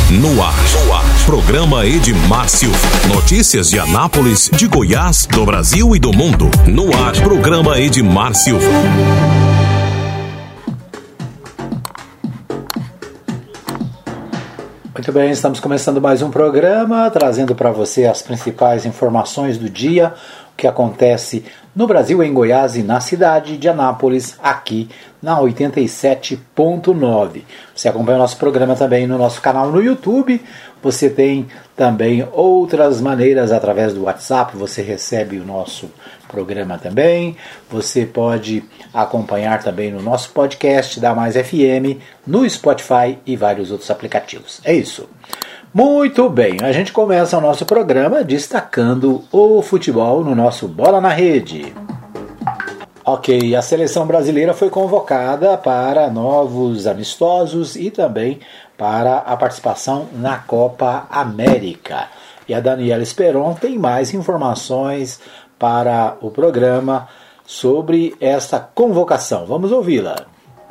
No ar. Programa Edmárcio. Notícias de Anápolis, de Goiás, do Brasil e do mundo. No ar. Programa Edmárcio. Muito bem, estamos começando mais um programa, trazendo para você as principais informações do dia, o que acontece no Brasil, em Goiás e na cidade de Anápolis, aqui na 87.9. Você acompanha o nosso programa também no nosso canal no YouTube. Você tem também outras maneiras através do WhatsApp, você recebe o nosso programa também. Você pode acompanhar também no nosso podcast da Mais FM, no Spotify e vários outros aplicativos. É isso. Muito bem, a gente começa o nosso programa destacando o futebol no nosso Bola na Rede. Ok, a seleção brasileira foi convocada para novos amistosos e também para a participação na Copa América. E a Daniela Esperon tem mais informações para o programa sobre esta convocação. Vamos ouvi-la.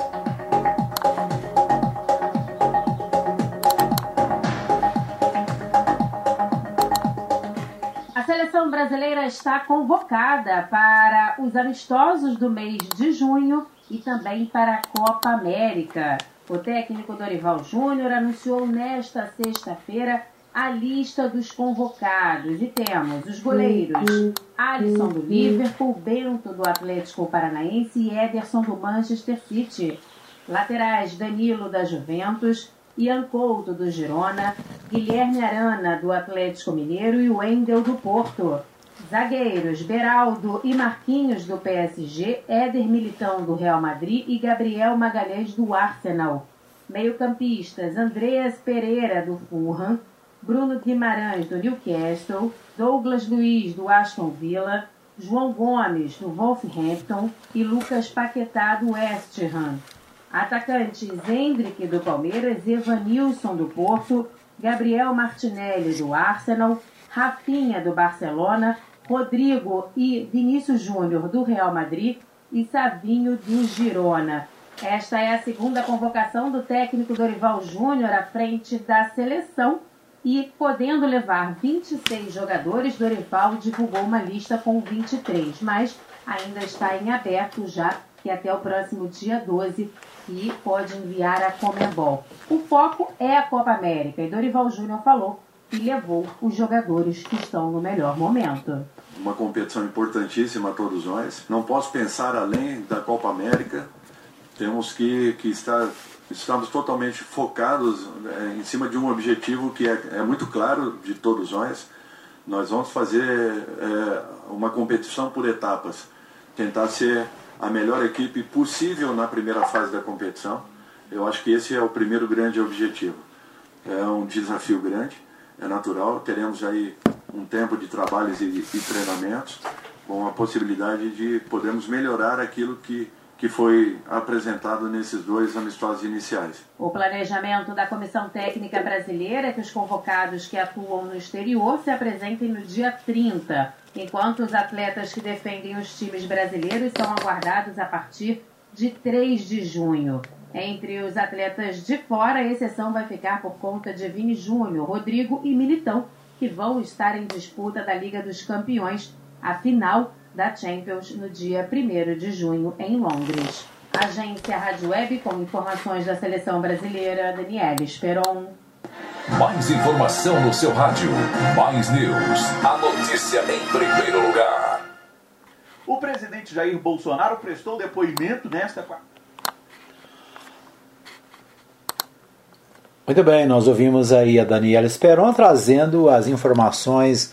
A seleção brasileira está convocada para os amistosos do mês de junho e também para a Copa América. O técnico Dorival Júnior anunciou nesta sexta-feira a lista dos convocados. E temos os goleiros Alisson do Liverpool, Bento do Atlético Paranaense e Ederson do Manchester City. Laterais Danilo da Juventus, Ian Couto do Girona, Guilherme Arana do Atlético Mineiro e Wendel do Porto. Zagueiros Beraldo e Marquinhos do PSG, Éder Militão do Real Madrid e Gabriel Magalhães do Arsenal. Meio-campistas Andreas Pereira do Fulham, Bruno Guimarães do Newcastle, Douglas Luiz do Aston Villa, João Gomes do Wolverhampton e Lucas Paquetá do West Ham. Atacantes Hendrick do Palmeiras, Evanilson do Porto, Gabriel Martinelli do Arsenal, Rafinha do Barcelona, Rodrigo e Vinícius Júnior do Real Madrid e Savinho do Girona. Esta é a segunda convocação do técnico Dorival Júnior à frente da seleção e, podendo levar 26 jogadores, Dorival divulgou uma lista com 23, mas ainda está em aberto, já que até o próximo dia 12 e pode enviar a Conmebol. O foco é a Copa América e Dorival Júnior falou e levou os jogadores que estão no melhor momento. Uma competição importantíssima a todos nós. Não posso pensar além da Copa América. Temos que estamos totalmente focados em cima de um objetivo que é muito claro de todos nós. Nós vamos fazer uma competição por etapas. Tentar ser a melhor equipe possível na primeira fase da competição. Eu acho que esse é o primeiro grande objetivo. É um desafio grande. É natural, teremos aí um tempo de trabalhos e treinamentos com a possibilidade de podermos melhorar aquilo que foi apresentado nesses dois amistosos iniciais. O planejamento da Comissão Técnica Brasileira é que os convocados que atuam no exterior se apresentem no dia 30, enquanto os atletas que defendem os times brasileiros são aguardados a partir de 3 de junho. Entre os atletas de fora, a exceção vai ficar por conta de Vini Júnior, Rodrigo e Militão, que vão estar em disputa da Liga dos Campeões, a final da Champions, no dia 1º de junho, em Londres. Agência Rádio Web, com informações da seleção brasileira, Daniela Esperon. Mais informação no seu rádio. Mais News. A notícia em primeiro lugar. O presidente Jair Bolsonaro prestou depoimento nesta quarta. Muito bem, nós ouvimos aí a Daniela Esperon trazendo as informações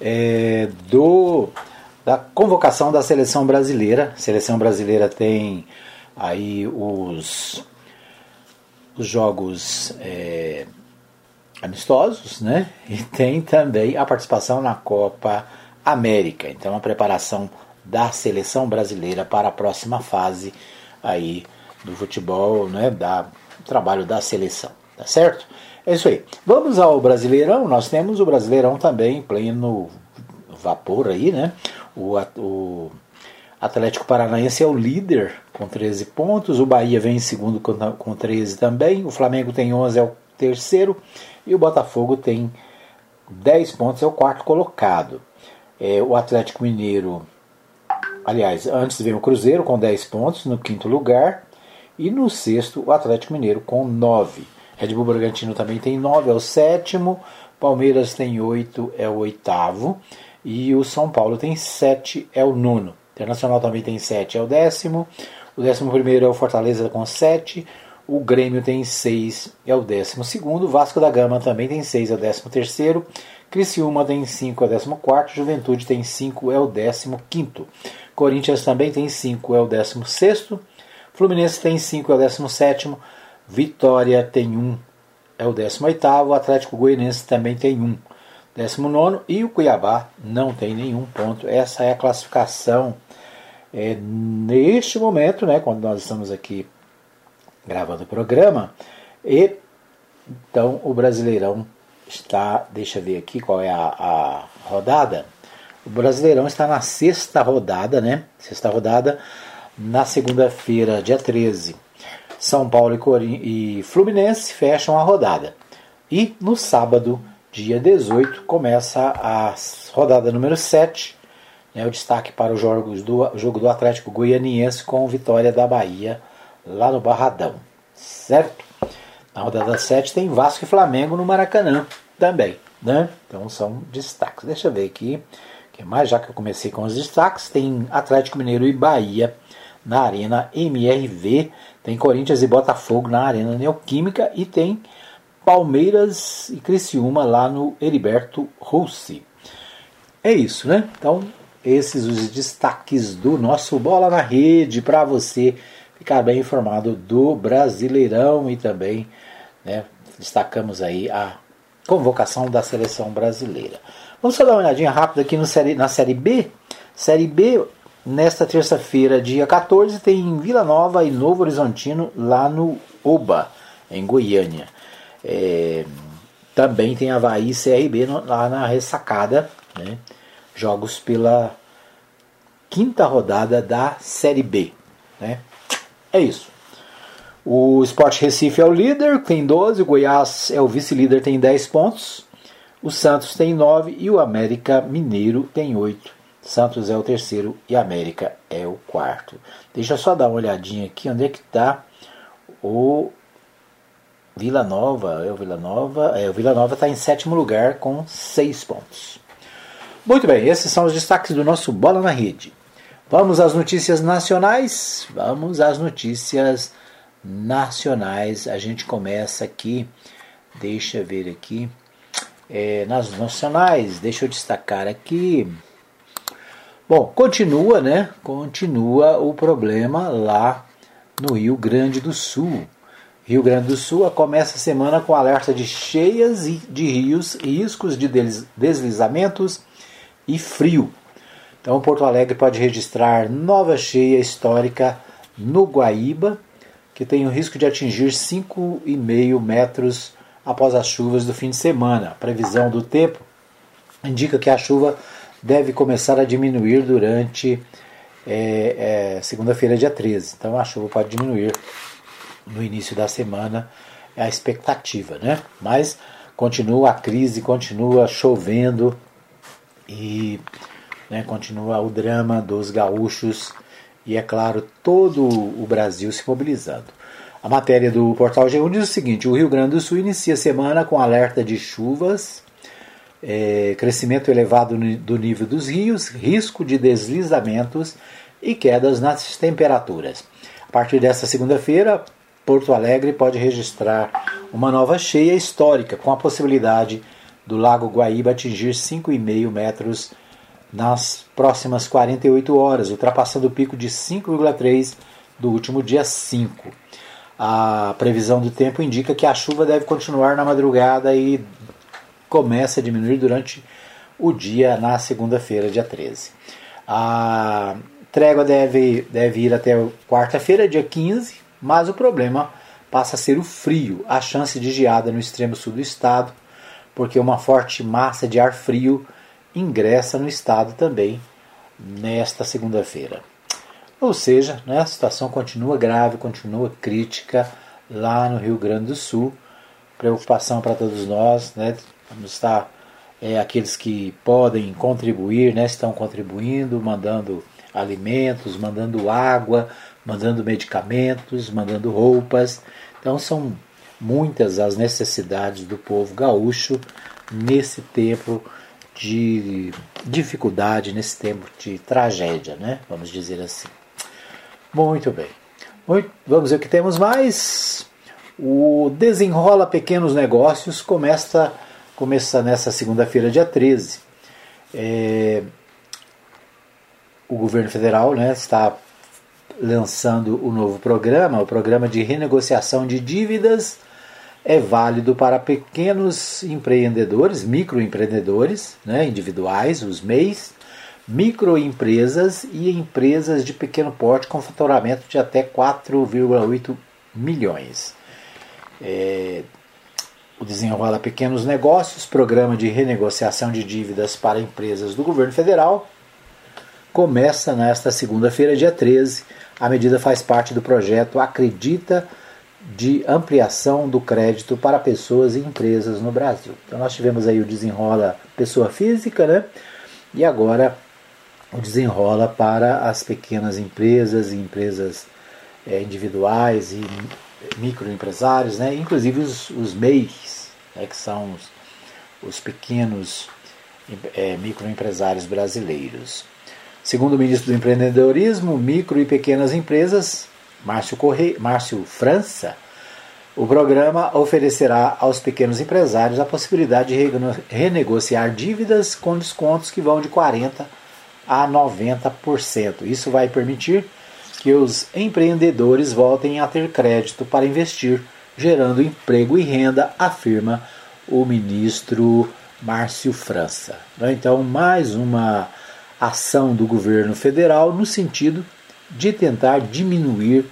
da convocação da seleção brasileira. A seleção brasileira tem aí os jogos amistosos, né? E tem também a participação na Copa América. Então, a preparação da seleção brasileira para a próxima fase aí do futebol, né? Do trabalho da seleção. Tá certo? É isso aí. Vamos ao Brasileirão. Nós temos o Brasileirão também em pleno vapor aí, né? O Atlético Paranaense é o líder com 13 pontos. O Bahia vem em segundo com 13 também. O Flamengo tem 11, é o 13º, e o Botafogo tem 10 pontos, é o 4º colocado. O Atlético Mineiro, aliás, antes vem o Cruzeiro com 10 pontos no 5º lugar, e no 6º o Atlético Mineiro com 9. Red Bull Bragantino também tem 9, é o 7º, Palmeiras tem 8, é o 8º, e o São Paulo tem 7, é o 9º. Internacional também tem 7, é o 10º, o 11º é o Fortaleza com 7, o Grêmio tem 6, é o 12º, Vasco da Gama também tem 6, é o 13º, Criciúma tem 5, é o 14º, Juventude tem 5, é o 15º, Corinthians também tem 5, é o 16º, Fluminense tem 5, é o 17º, Vitória tem 1, é o 18º, Atlético Goianiense também tem 1, 19º, e o Cuiabá não tem nenhum ponto. Essa é a classificação neste momento, né, quando nós estamos aqui gravando o programa. E então o Brasileirão está, deixa eu ver aqui qual é a rodada. O Brasileirão está na 6ª rodada, né? 6ª rodada, na segunda-feira, dia 13. São Paulo e Fluminense fecham a rodada. E no sábado, dia 18, começa a rodada número 7. O destaque para o jogo do Atlético Goianiense com vitória da Bahia lá no Barradão. Certo? Na rodada 7 tem Vasco e Flamengo no Maracanã também, né? Então são destaques. Deixa eu ver aqui, que mais, já que eu comecei com os destaques, tem Atlético Mineiro e Bahia na Arena MRV, tem Corinthians e Botafogo na Arena Neoquímica e tem Palmeiras e Criciúma lá no Heriberto Russi. É isso, né? Então, esses os destaques do nosso Bola na Rede para você ficar bem informado do Brasileirão e também, né, destacamos aí a convocação da seleção brasileira. Vamos só dar uma olhadinha rápida aqui na Série B. Série B, nesta terça-feira, dia 14, tem Vila Nova e Novo Horizontino lá no Oba, em Goiânia. Também tem Avaí e CRB lá na Ressacada, né? Jogos pela 5ª rodada da Série B, né? É isso. O Sport Recife é o líder, tem 12, o Goiás é o vice-líder, tem 10 pontos, o Santos tem 9 e o América Mineiro tem 8. Santos é o 3º e América é o 4º. Deixa eu só dar uma olhadinha aqui onde é que está o Vila Nova. O Vila Nova está em 7º lugar com 6 pontos. Muito bem, esses são os destaques do nosso Bola na Rede. Vamos às notícias nacionais? Vamos às notícias nacionais. A gente começa aqui, deixa eu ver aqui, nas nacionais, deixa eu destacar aqui. Bom, continua, né? Continua o problema lá no Rio Grande do Sul. Rio Grande do Sul começa a semana com alerta de cheias de rios, riscos de deslizamentos e frio. Então, Porto Alegre pode registrar nova cheia histórica no Guaíba, que tem o risco de atingir 5,5 metros após as chuvas do fim de semana. A previsão do tempo indica que a chuva deve começar a diminuir durante segunda-feira, dia 13. Então, a chuva pode diminuir no início da semana, é a expectativa, né? Mas continua a crise, continua chovendo e, né, continua o drama dos gaúchos e, é claro, todo o Brasil se mobilizando. A matéria do portal G1 diz o seguinte: o Rio Grande do Sul inicia a semana com alerta de chuvas, crescimento elevado do nível dos rios, risco de deslizamentos e quedas nas temperaturas. A partir desta segunda-feira, Porto Alegre pode registrar uma nova cheia histórica, com a possibilidade do Lago Guaíba atingir 5,5 metros nas próximas 48 horas, ultrapassando o pico de 5,3 do último dia 5. A previsão do tempo indica que a chuva deve continuar na madrugada e começa a diminuir durante o dia na segunda-feira, dia 13. A trégua deve ir até quarta-feira, dia 15, mas o problema passa a ser o frio, a chance de geada no extremo sul do estado, porque uma forte massa de ar frio ingressa no estado também nesta segunda-feira. Ou seja, né, a situação continua grave, continua crítica lá no Rio Grande do Sul. O preocupação para todos nós, né? Vamos estar, aqueles que podem contribuir, né? Estão contribuindo, mandando alimentos, mandando água, mandando medicamentos, mandando roupas. Então são muitas as necessidades do povo gaúcho nesse tempo de dificuldade, nesse tempo de tragédia, né? Vamos dizer assim. Muito bem. Vamos ver o que temos mais. O Desenrola Pequenos Negócios começa nessa segunda-feira, dia 13. O governo federal, né, está lançando o novo programa, o programa de renegociação de dívidas. É válido para pequenos empreendedores, microempreendedores, né, individuais, os MEIs, microempresas e empresas de pequeno porte com faturamento de até 4,8 milhões. O Desenrola Pequenos Negócios, programa de renegociação de dívidas para empresas do governo federal, começa nesta segunda-feira, dia 13. A medida faz parte do projeto Acredita de ampliação do crédito para pessoas e empresas no Brasil. Então nós tivemos aí o Desenrola Pessoa Física, né? E agora o Desenrola para as pequenas empresas e empresas individuais e microempresários, né? Inclusive os MEIs, né? Que são os pequenos microempresários brasileiros. Segundo o ministro do Empreendedorismo, Micro e Pequenas Empresas, Márcio França, o programa oferecerá aos pequenos empresários a possibilidade de renegociar dívidas com descontos que vão de 40% a 90%. Isso vai permitir que os empreendedores voltem a ter crédito para investir, gerando emprego e renda, afirma o ministro Márcio França. Então, mais uma ação do governo federal no sentido de tentar diminuir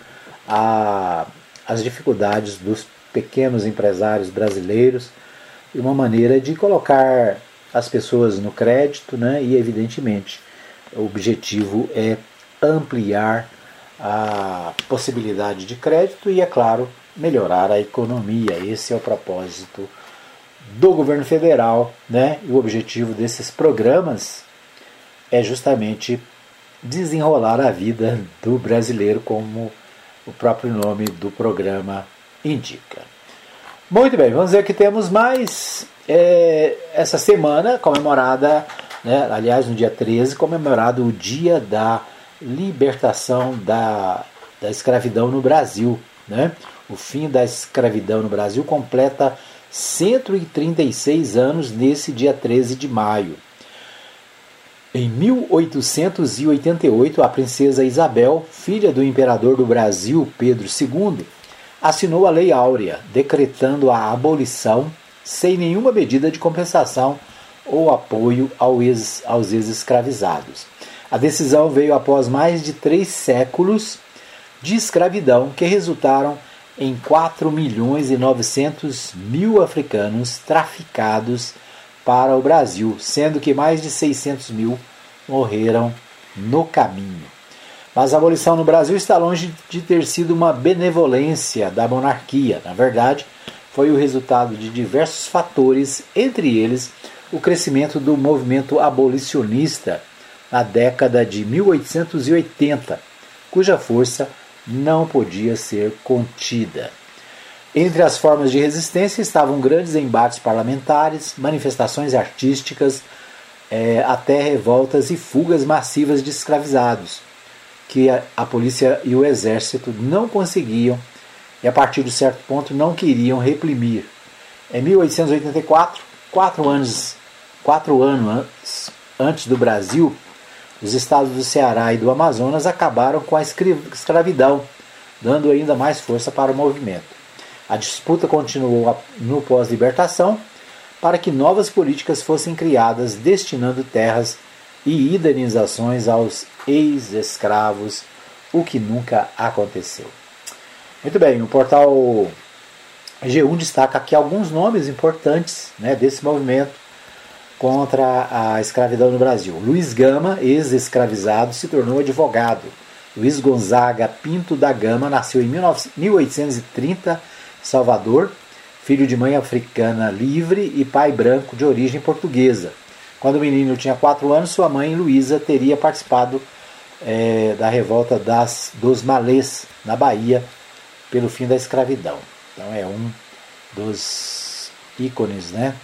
as dificuldades dos pequenos empresários brasileiros e uma maneira de colocar as pessoas no crédito, né? E evidentemente o objetivo é ampliar a possibilidade de crédito e, é claro, melhorar a economia. Esse é o propósito do governo federal, né? E o objetivo desses programas é justamente desenrolar a vida do brasileiro, como o próprio nome do programa indica. Muito bem, vamos ver o que temos mais. Essa semana comemorada, né, aliás, no dia 13, comemorado o Dia da Libertação da Escravidão no Brasil, né? O fim da escravidão no Brasil completa 136 anos nesse dia 13 de maio. Em 1888, a princesa Isabel, filha do imperador do Brasil, Pedro II, assinou a Lei Áurea, decretando a abolição sem nenhuma medida de compensação ou apoio aos ex-escravizados. A decisão veio após mais de 3 séculos de escravidão que resultaram em 4.900.000 africanos traficados para o Brasil, sendo que mais de 600.000 morreram no caminho. Mas a abolição no Brasil está longe de ter sido uma benevolência da monarquia. Na verdade, foi o resultado de diversos fatores, entre eles o crescimento do movimento abolicionista na década de 1880, cuja força não podia ser contida. Entre as formas de resistência estavam grandes embates parlamentares, manifestações artísticas, até revoltas e fugas massivas de escravizados, que a polícia e o exército não conseguiam e, a partir de certo ponto, não queriam reprimir. Em 1884, 4 anos antes do Brasil, os estados do Ceará e do Amazonas acabaram com a escravidão, dando ainda mais força para o movimento. A disputa continuou no pós-libertação para que novas políticas fossem criadas destinando terras e indenizações aos ex-escravos, o que nunca aconteceu. Muito bem, o portal G1 destaca aqui alguns nomes importantes, né, desse movimento contra a escravidão no Brasil. Luiz Gama, ex-escravizado, se tornou advogado. Luiz Gonzaga Pinto da Gama nasceu em 1830 em Salvador, filho de mãe africana livre e pai branco de origem portuguesa. Quando o menino tinha 4 anos, sua mãe, Luísa, teria participado da revolta dos malês, na Bahia, pelo fim da escravidão. Então é um dos ícones, né,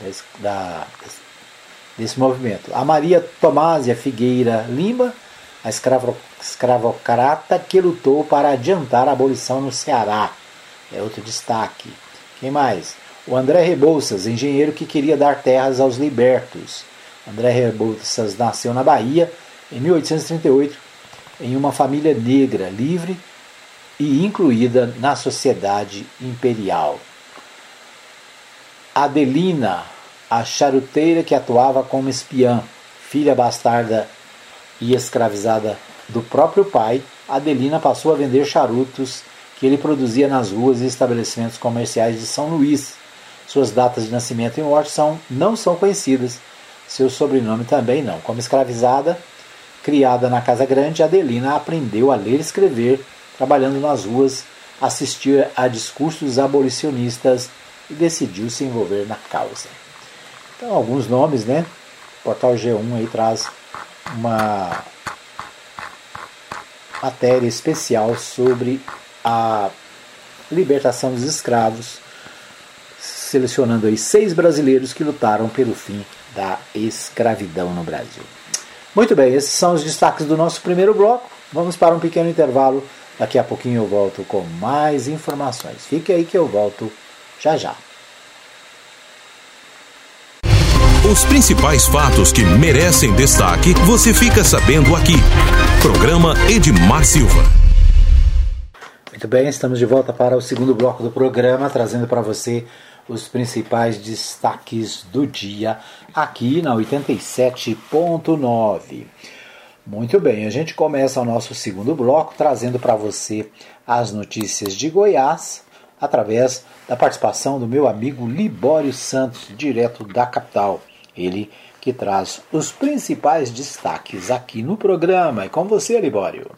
desse movimento. A Maria Tomásia Figueira Lima, a escravocrata que lutou para adiantar a abolição no Ceará. É outro destaque. Quem mais? O André Rebouças, engenheiro que queria dar terras aos libertos. André Rebouças nasceu na Bahia em 1838 em uma família negra, livre e incluída na sociedade imperial. Adelina, a charuteira que atuava como espiã, filha bastarda e escravizada do próprio pai, Adelina passou a vender charutos que ele produzia nas ruas e estabelecimentos comerciais de São Luís. Suas datas de nascimento e morte não são conhecidas, seu sobrenome também não. Como escravizada, criada na Casa Grande, Adelina aprendeu a ler e escrever, trabalhando nas ruas, assistiu a discursos abolicionistas e decidiu se envolver na causa. Então, alguns nomes, né? O portal G1 aí traz uma matéria especial sobre a libertação dos escravos, selecionando aí 6 brasileiros que lutaram pelo fim da escravidão no Brasil. Muito bem, esses são os destaques do nosso primeiro bloco. Vamos para um pequeno intervalo. Daqui a pouquinho eu volto com mais informações. Fique aí que eu volto já já. Os principais fatos que merecem destaque, você fica sabendo aqui. Programa Edmar Silva. Muito bem, estamos de volta para o segundo bloco do programa, trazendo para você os principais destaques do dia aqui na 87.9. Muito bem, a gente começa o nosso segundo bloco trazendo para você as notícias de Goiás através da participação do meu amigo Libório Santos, direto da capital. Ele que traz os principais destaques aqui no programa. É com você, Libório.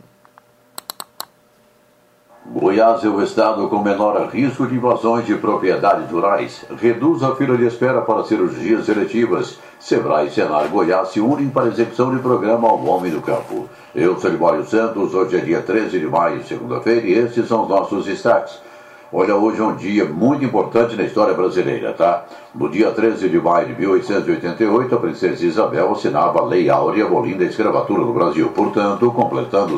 Goiás é o estado com menor risco de invasões de propriedades rurais. Reduz a fila de espera para cirurgias eletivas. Sebrae e Senar Goiás se unem para a execução de programa ao Homem do Campo. Eu sou Libório Santos, hoje é dia 13 de maio, segunda-feira, e estes são os nossos destaques. Olha, hoje é um dia muito importante na história brasileira, tá? No dia 13 de maio de 1888, a princesa Isabel assinava a Lei Áurea abolindo a escravatura no Brasil, portanto, completando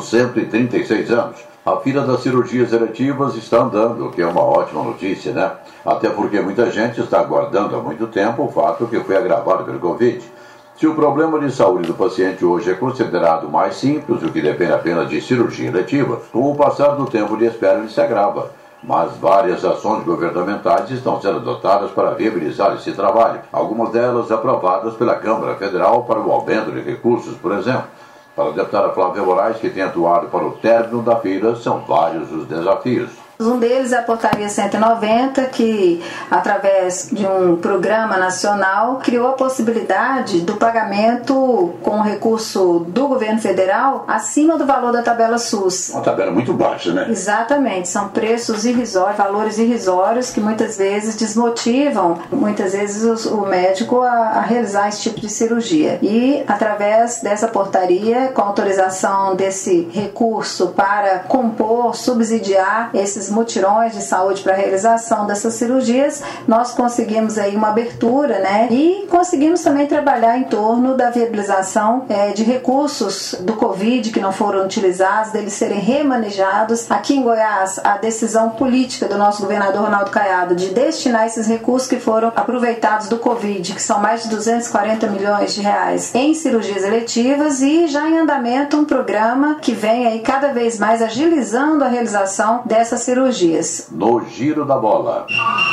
136 anos. A fila das cirurgias eletivas está andando, o que é uma ótima notícia, né? Até porque muita gente está aguardando há muito tempo o fato que foi agravado pelo Covid. Se o problema de saúde do paciente hoje é considerado mais simples, o que depende apenas de cirurgia eletiva, com o passar do tempo de espera ele se agrava. Mas várias ações governamentais estão sendo adotadas para viabilizar esse trabalho, algumas delas aprovadas pela Câmara Federal para o aumento de recursos, por exemplo. Para a deputada Flávia Moraes, que tem atuado para o término da fila, são vários os desafios. Um deles é a Portaria 190, que, através de um programa nacional, criou a possibilidade do pagamento com recurso do governo federal acima do valor da tabela SUS. Uma tabela muito baixa, né? Exatamente, são preços irrisórios, valores irrisórios que muitas vezes desmotivam, muitas vezes o médico a realizar esse tipo de cirurgia. E, através dessa portaria, com autorização desse recurso para compor, subsidiar esses mutirões de saúde para a realização dessas cirurgias, nós conseguimos aí uma abertura, né? E conseguimos também trabalhar em torno da viabilização de recursos do Covid que não foram utilizados, deles serem remanejados. Aqui em Goiás, a decisão política do nosso governador Ronaldo Caiado de destinar esses recursos que foram aproveitados do Covid, que são mais de 240 milhões de reais, em cirurgias eletivas, e já em andamento um programa que vem aí cada vez mais agilizando a realização dessas cirurgias. No giro da bola.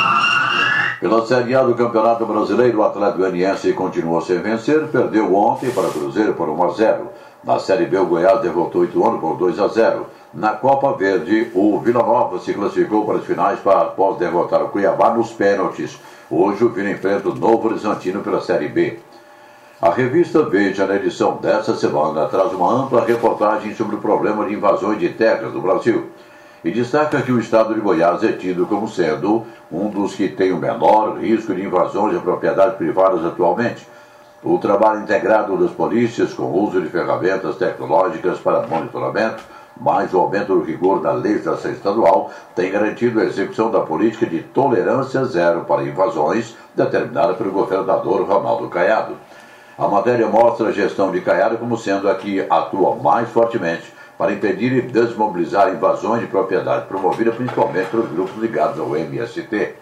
Pela Série A do Campeonato Brasileiro, o Atlético Goianiense continuou sem vencer, perdeu ontem para o Cruzeiro por 1-0. Na Série B, o Goiás derrotou o Ituano por 2-0. Na Copa Verde, o Vila Nova se classificou para as finais após derrotar o Cuiabá nos pênaltis. Hoje o Vila enfrenta o Novo Horizontino pela Série B. A revista Veja, na edição desta semana, traz uma ampla reportagem sobre o problema de invasões de terras no Brasil. e destaca que o estado de Goiás é tido como sendo um dos que tem o menor risco de invasões de propriedades privadas atualmente. O trabalho integrado das polícias com o uso de ferramentas tecnológicas para monitoramento, mais o aumento do rigor da legislação estadual, tem garantido a execução da política de tolerância zero para invasões determinada pelo governador Ronaldo Caiado. A matéria mostra a gestão de Caiado como sendo a que atua mais fortemente para impedir e desmobilizar invasões de propriedade promovida principalmente pelos grupos ligados ao MST.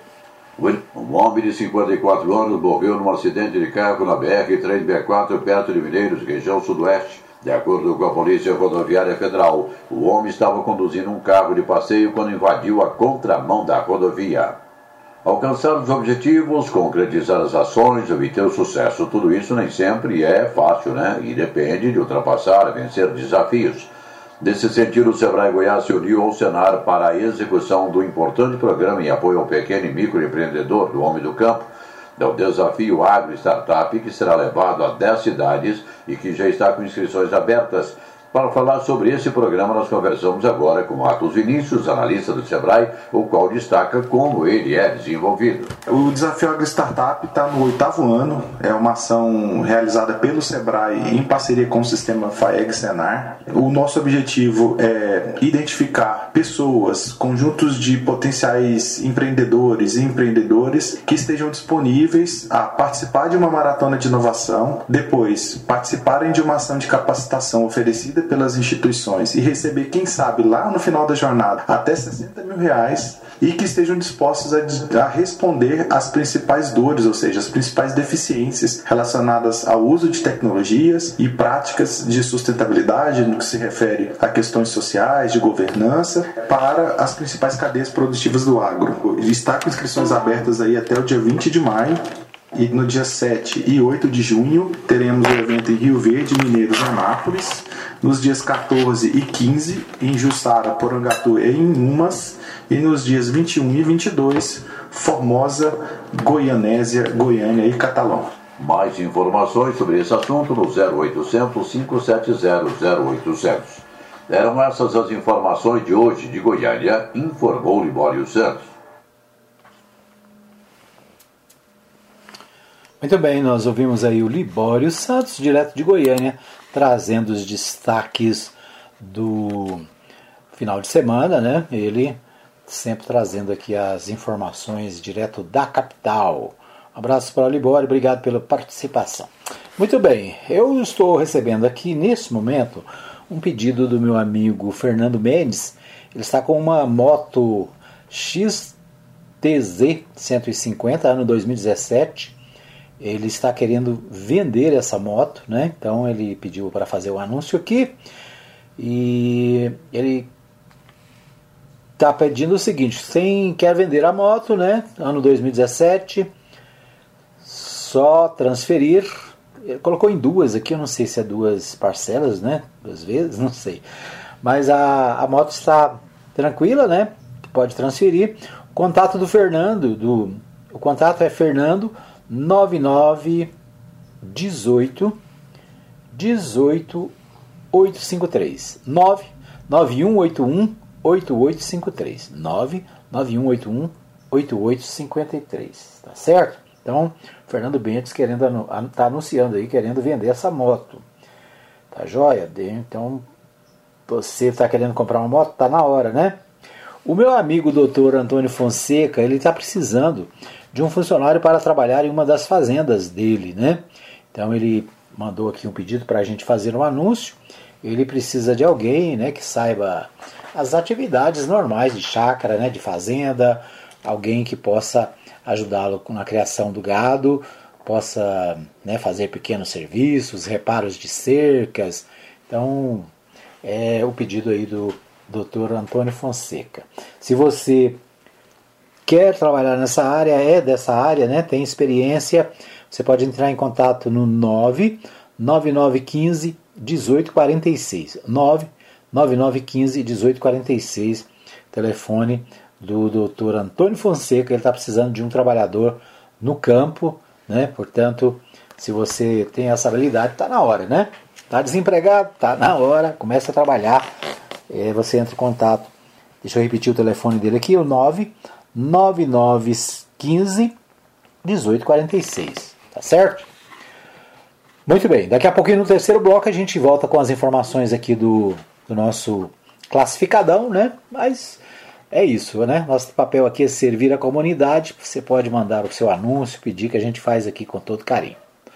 Um homem de 54 anos morreu num acidente de carro na BR-364 perto de Mineiros, região sudoeste. De acordo com a Polícia Rodoviária Federal, o homem estava conduzindo um carro de passeio quando invadiu a contramão da rodovia. Alcançar os objetivos, concretizar as ações, obter o sucesso, tudo isso nem sempre é fácil, né? E depende de ultrapassar, vencer desafios. Nesse sentido, o Sebrae Goiás se uniu ao Senar para a execução do importante programa em apoio ao pequeno e microempreendedor do Homem do Campo, o Desafio Agro Startup, que será levado a 10 cidades e que já está com inscrições abertas. Para falar sobre esse programa, nós conversamos agora com Atos Vinícius, analista do Sebrae, o qual destaca como ele é desenvolvido. O Desafio Agro Startup está no 8º ano, é uma ação realizada pelo Sebrae em parceria com o sistema FAEG Senar. O nosso objetivo é identificar pessoas, conjuntos de potenciais empreendedores e empreendedoras que estejam disponíveis a participar de uma maratona de inovação, depois participarem de uma ação de capacitação oferecida pelas instituições e receber, quem sabe, lá no final da jornada, até R$60 mil e que estejam dispostos a responder às principais dores, ou seja, as principais deficiências relacionadas ao uso de tecnologias e práticas de sustentabilidade no que se refere a questões sociais, de governança, para as principais cadeias produtivas do agro. Está com inscrições abertas aí até o dia 20 de maio. E no dia 7 e 8 de junho teremos o evento em Rio Verde, Mineiros e Anápolis. Nos dias 14 e 15 em Jussara, Porangatu e em Umas. E nos dias 21 e 22, Formosa, Goianésia, Goiânia e Catalão. Mais informações sobre esse assunto no 0800 570 0800. Eram essas as informações de hoje de Goiânia, informou Libório Santos. Muito bem, nós ouvimos aí o Libório Santos, direto de Goiânia, trazendo os destaques do final de semana, né? Ele sempre trazendo aqui as informações direto da capital. Um abraço para o Libório, obrigado pela participação. Muito bem, eu estou recebendo aqui nesse momento um pedido do meu amigo Fernando Mendes. Ele está com uma moto XTZ 150, ano 2017. Ele está querendo vender essa moto, né? Então ele pediu para fazer o anúncio aqui. E ele está pedindo o seguinte: quer vender a moto, né? Ano 2017, só transferir. Ele colocou em duas aqui, eu não sei se é duas parcelas, né? 2 vezes, não sei. Mas a moto está tranquila, né? Pode transferir. O contato do Fernando, o contato é Fernando 99 18 853 99181 8853 99181 8853, tá certo? Então, Fernando Bentes está anunciando aí, querendo vender essa moto, tá joia? Então, você está querendo comprar uma moto, tá na hora, né? O meu amigo Dr. Antônio Fonseca, ele está precisando de um funcionário para trabalhar em uma das fazendas dele, né? Então ele mandou aqui um pedido para a gente fazer um anúncio. Ele precisa de alguém, né, que saiba as atividades normais de chácara, né, de fazenda, alguém que possa ajudá-lo na criação do gado, possa, né, fazer pequenos serviços, reparos de cercas. Então é o pedido aí do Dr. Antônio Fonseca. Se você quer trabalhar nessa área, é dessa área, né, tem experiência, você pode entrar em contato no 99915 1846. 99915 1846, telefone do Dr. Antônio Fonseca. Ele está precisando de um trabalhador no campo, né? Portanto, se você tem essa habilidade, está na hora, né? Está desempregado, está na hora, começa a trabalhar. Você entra em contato Deixa eu repetir o telefone dele aqui, o 99915-1846. Tá certo? Muito bem, daqui a pouquinho no terceiro bloco a gente volta com as informações aqui do nosso classificadão, né? Mas é isso, né? Nosso papel aqui é servir a comunidade. Você pode mandar o seu anúncio, pedir, que a gente faz aqui com todo carinho.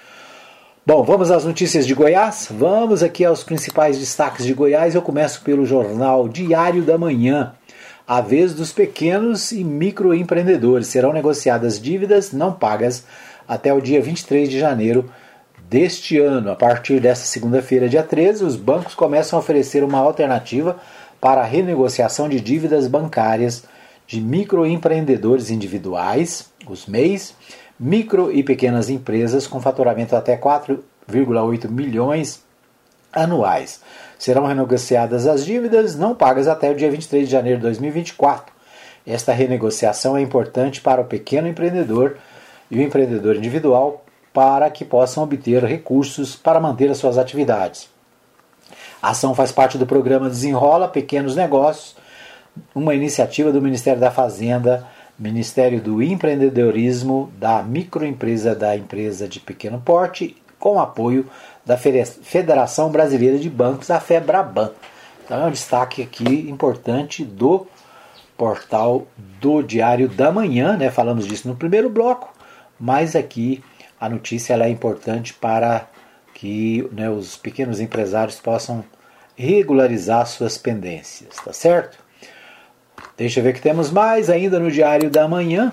Bom, vamos às notícias de Goiás? Vamos aqui aos principais destaques de Goiás. Eu começo pelo jornal Diário da Manhã. A vez dos pequenos e microempreendedores. Serão negociadas dívidas não pagas até o dia 23 de janeiro deste ano. A partir desta segunda-feira, dia 13, os bancos começam a oferecer uma alternativa para a renegociação de dívidas bancárias de microempreendedores individuais, os MEIs, micro e pequenas empresas com faturamento até 4,8 milhões anuais. Serão renegociadas as dívidas não pagas até o dia 23 de janeiro de 2024. Esta renegociação é importante para o pequeno empreendedor e o empreendedor individual para que possam obter recursos para manter as suas atividades. A ação faz parte do programa Desenrola Pequenos Negócios, uma iniciativa do Ministério da Fazenda, Ministério do Empreendedorismo, da Microempresa, da Empresa de Pequeno Porte, com apoio da Federação Brasileira de Bancos, a FEBRABAN. Então é um destaque aqui importante do portal do Diário da Manhã, né? Falamos disso no primeiro bloco, mas aqui a notícia ela é importante para que, né, os pequenos empresários possam regularizar suas pendências, tá certo? Deixa eu ver que temos mais ainda no Diário da Manhã.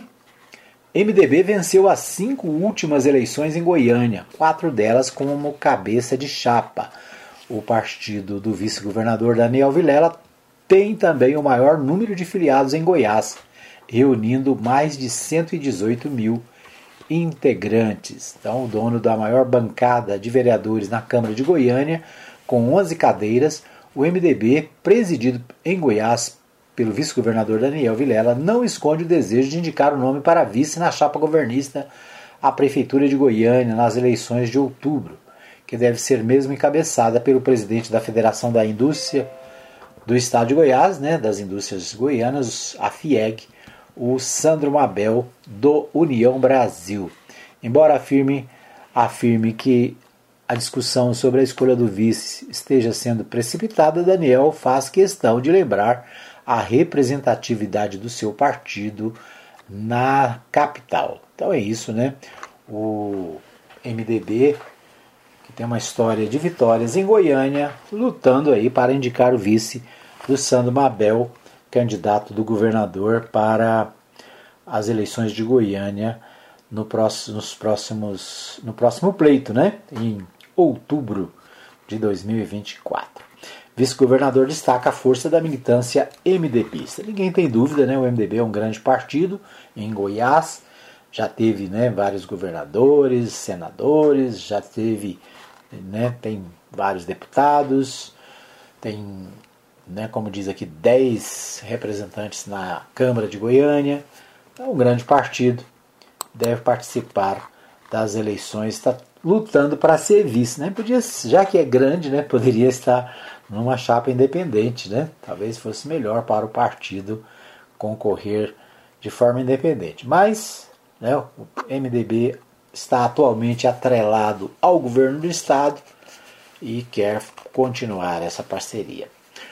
MDB venceu as 5 últimas eleições em Goiânia, 4 delas como cabeça de chapa. O partido do vice-governador Daniel Vilela tem também o maior número de filiados em Goiás, reunindo mais de 118 mil integrantes. Então, o dono da maior bancada de vereadores na Câmara de Goiânia, com 11 cadeiras, o MDB, presidido em Goiás pelo vice-governador Daniel Vilela, não esconde o desejo de indicar o nome para vice na chapa governista à Prefeitura de Goiânia nas eleições de outubro, que deve ser mesmo encabeçada pelo presidente da Federação da Indústria do Estado de Goiás, né, das Indústrias Goianas, a FIEG, o Sandro Mabel, do União Brasil. Embora afirme que a discussão sobre a escolha do vice esteja sendo precipitada, Daniel faz questão de lembrar a representatividade do seu partido na capital. Então é isso, né? O MDB, que tem uma história de vitórias em Goiânia, lutando aí para indicar o vice do Sandro Mabel, candidato do governador para as eleições de Goiânia no próximo pleito, né? Em outubro de 2024. Vice-governador destaca a força da militância MDBista. Ninguém tem dúvida, né? O MDB é um grande partido em Goiás, já teve, né, vários governadores, senadores, já teve, né, tem vários deputados, tem, né, como diz aqui, 10 representantes na Câmara de Goiânia. É um grande partido, deve participar das eleições, está lutando para ser vice, né? Podia, já que é grande, né, poderia estar numa chapa independente, né? Talvez fosse melhor para o partido concorrer de forma independente. Mas, né, o MDB está atualmente atrelado ao governo do estado e quer continuar essa parceria.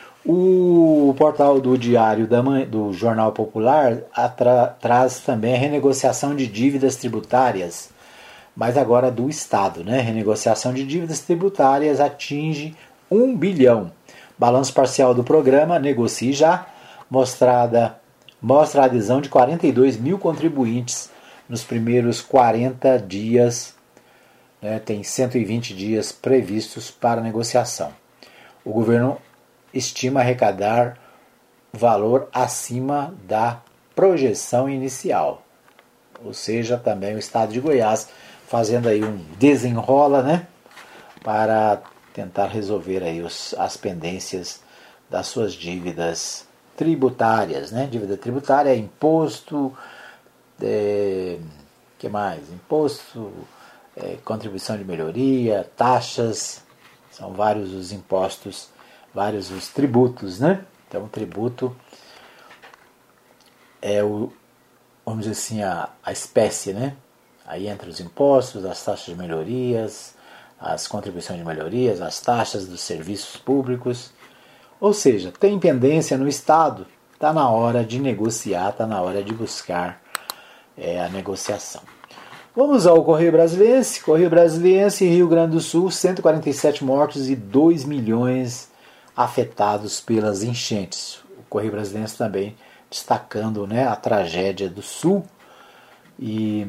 O portal do Diário do Jornal Popular traz também a renegociação de dívidas tributárias, mas agora do Estado, né? Renegociação de dívidas tributárias atinge 1 bilhão. Balanço parcial do programa Negocie Já mostra a adesão de 42 mil contribuintes nos primeiros 40 dias, né? Tem 120 dias previstos para negociação. O governo estima arrecadar valor acima da projeção inicial. Ou seja, também o estado de Goiás fazendo aí um desenrola, né, para tentar resolver aí as pendências das suas dívidas tributárias, né? Dívida tributária é imposto, que mais? Imposto, contribuição de melhoria, taxas, são vários os impostos, vários os tributos, né? Então, tributo vamos dizer assim, a espécie, né? Aí entra os impostos, as taxas de melhorias, as contribuições de melhorias, as taxas dos serviços públicos. Ou seja, tem pendência no Estado, está na hora de negociar, está na hora de buscar a negociação. Vamos ao Correio Brasiliense. Correio Brasiliense, Rio Grande do Sul, 147 mortos e 2 milhões afetados pelas enchentes. O Correio Brasiliense também destacando, né, a tragédia do Sul e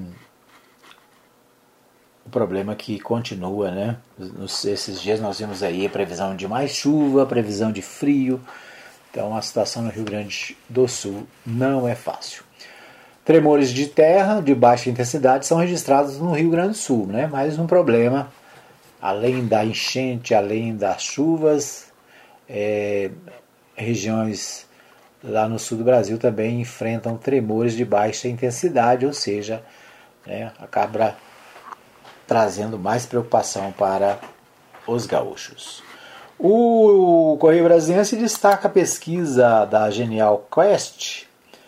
o problema que continua, né? Esses dias nós vimos aí a previsão de mais chuva, previsão de frio. Então a situação no Rio Grande do Sul não é fácil. Tremores de terra de baixa intensidade são registrados no Rio Grande do Sul, né? Mais um problema, além da enchente, além das chuvas, regiões lá no sul do Brasil também enfrentam tremores de baixa intensidade, ou seja, acaba trazendo mais preocupação para os gaúchos. O Correio Brasiliense destaca a pesquisa da Genial Quest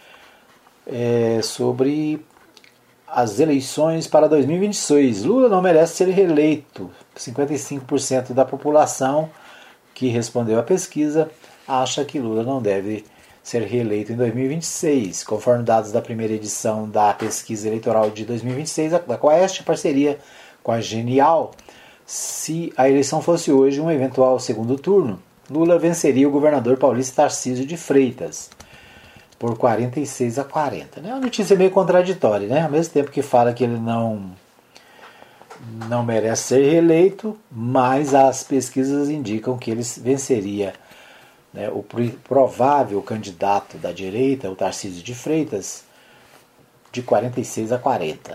sobre as eleições para 2026. Lula não merece ser reeleito. 55% da população que respondeu à pesquisa acha que Lula não deve ser reeleito em 2026. Conforme dados da primeira edição da pesquisa eleitoral de 2026, da Quest, parceria com a Genial, se a eleição fosse hoje um eventual segundo turno, Lula venceria o governador paulista Tarcísio de Freitas por 46-40. É uma notícia meio contraditória, né? Ao mesmo tempo que fala que ele não merece ser reeleito, mas as pesquisas indicam que ele venceria, né, o provável candidato da direita, o Tarcísio de Freitas, de 46-40.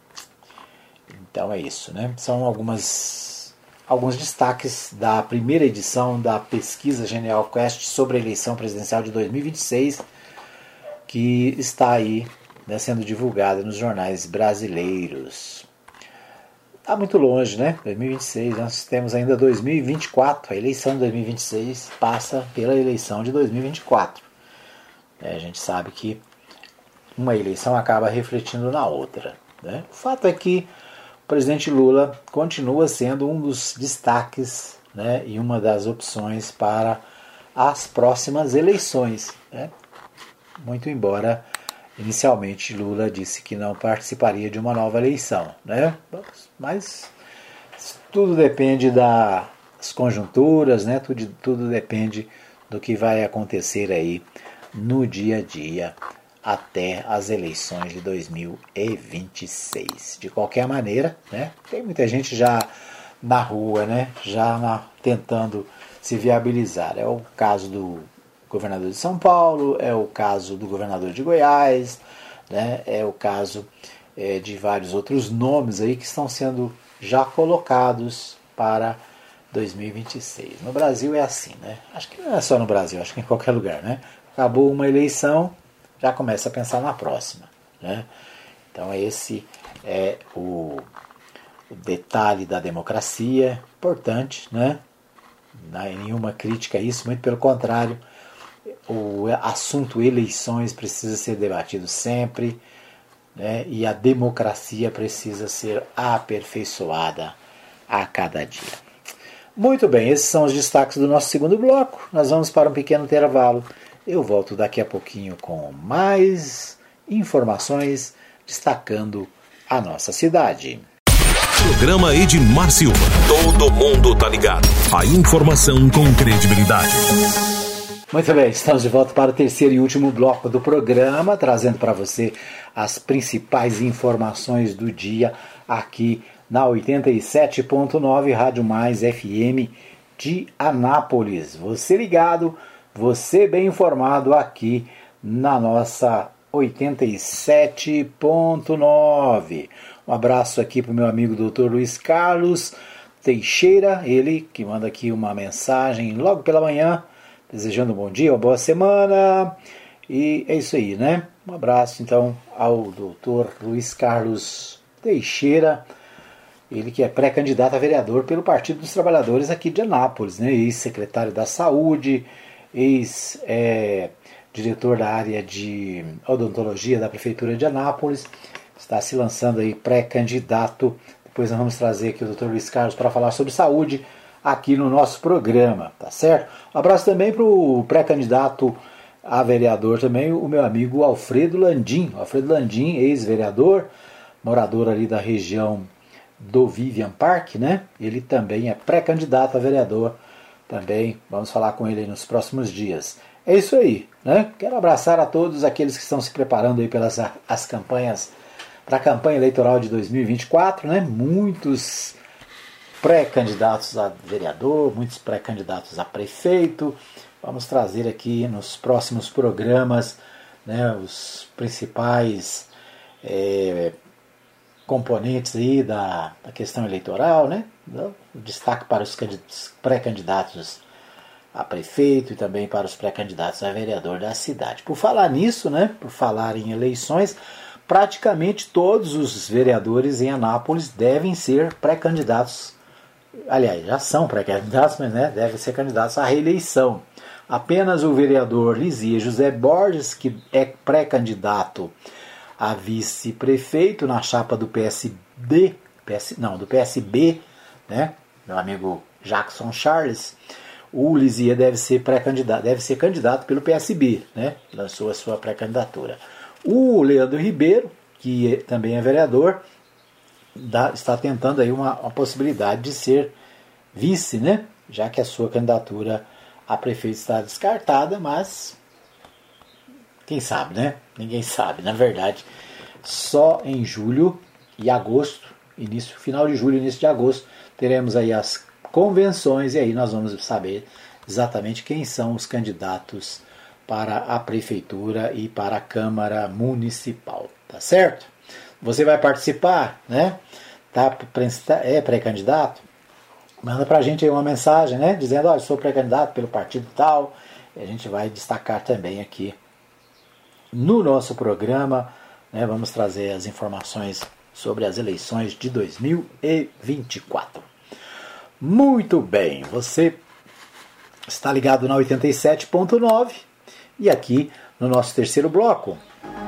Então é isso, né? São alguns destaques da primeira edição da pesquisa Genial Quest sobre a eleição presidencial de 2026, que está aí, né, sendo divulgada nos jornais brasileiros. Está muito longe, né? 2026, nós temos ainda 2024. A eleição de 2026 passa pela eleição de 2024. A gente sabe que uma eleição acaba refletindo na outra, né? O fato é que o presidente Lula continua sendo um dos destaques, né, e uma das opções para as próximas eleições, né? Muito embora inicialmente Lula disse que não participaria de uma nova eleição, né? Mas tudo depende das conjunturas, né? Tudo depende do que vai acontecer aí no dia a dia até as eleições de 2026. De qualquer maneira, né? Tem muita gente já na rua, né? Tentando se viabilizar. É o caso do governador de São Paulo, é o caso do governador de Goiás, né? É o caso de vários outros nomes aí que estão sendo já colocados para 2026. No Brasil é assim, né? Acho que não é só no Brasil, acho que em qualquer lugar, né? Acabou uma eleição, já começa a pensar na próxima, né? Então esse é o detalhe da democracia, importante, né? Não há nenhuma crítica a isso, muito pelo contrário. O assunto eleições precisa ser debatido sempre, né? E a democracia precisa ser aperfeiçoada a cada dia. Muito bem, esses são os destaques do nosso segundo bloco. Nós vamos para um pequeno intervalo. Eu volto daqui a pouquinho com mais informações destacando a nossa cidade. Programa Edmar Silva. Todo mundo tá ligado. A informação com credibilidade. Muito bem, estamos de volta para o terceiro e último bloco do programa, trazendo para você as principais informações do dia aqui na 87.9 Rádio Mais FM de Anápolis. Você ligado, você bem informado aqui na nossa 87.9. Um abraço aqui para o meu amigo Dr. Luiz Carlos Teixeira, ele que manda aqui uma mensagem logo pela manhã, desejando um bom dia, uma boa semana. E é isso aí, né? Um abraço então ao Dr. Luiz Carlos Teixeira, ele que é pré-candidato a vereador pelo Partido dos Trabalhadores aqui de Anápolis, né? Ex-secretário da Saúde, diretor da área de odontologia da Prefeitura de Anápolis, está se lançando aí pré-candidato. Depois nós vamos trazer aqui o Dr. Luiz Carlos para falar sobre saúde aqui no nosso programa, tá certo? Um abraço também para o pré-candidato a vereador também, o meu amigo Alfredo Landim. Alfredo Landim, ex-vereador, morador ali da região do Vivian Park, né? Ele também é pré-candidato a vereador também. Vamos falar com ele aí nos próximos dias. É isso aí, né? Quero abraçar a todos aqueles que estão se preparando aí pelas as campanhas, para a campanha eleitoral de 2024, né? Muitos pré-candidatos a vereador, muitos pré-candidatos a prefeito. Vamos trazer aqui nos próximos programas, né, os principais componentes aí da questão eleitoral, né? O destaque para os pré-candidatos a prefeito e também para os pré-candidatos a vereador da cidade. Por falar nisso, né, por falar em eleições, praticamente todos os vereadores em Anápolis devem ser pré-candidatos. Aliás, já são pré-candidatos, mas né, devem ser candidatos à reeleição. Apenas o vereador Lizia José Borges, que é pré-candidato a vice-prefeito na chapa do PSB, né, meu amigo Jackson Charles, o Lizia deve ser candidato pelo PSB, né, lançou a sua pré-candidatura. O Leandro Ribeiro, que também é vereador, está tentando aí uma possibilidade de ser vice, né, já que a sua candidatura a prefeito está descartada, mas quem sabe, né? Ninguém sabe. Na verdade, só em julho e agosto, final de julho, início de agosto, teremos aí as convenções e aí nós vamos saber exatamente quem são os candidatos para a prefeitura e para a Câmara Municipal, tá certo? Você vai participar, né? É pré-candidato? Manda pra gente aí uma mensagem, né? Dizendo, olha, sou pré-candidato pelo partido tal. E a gente vai destacar também aqui no nosso programa, né? Vamos trazer as informações sobre as eleições de 2024. Muito bem, você está ligado na 87.9 e aqui no nosso terceiro bloco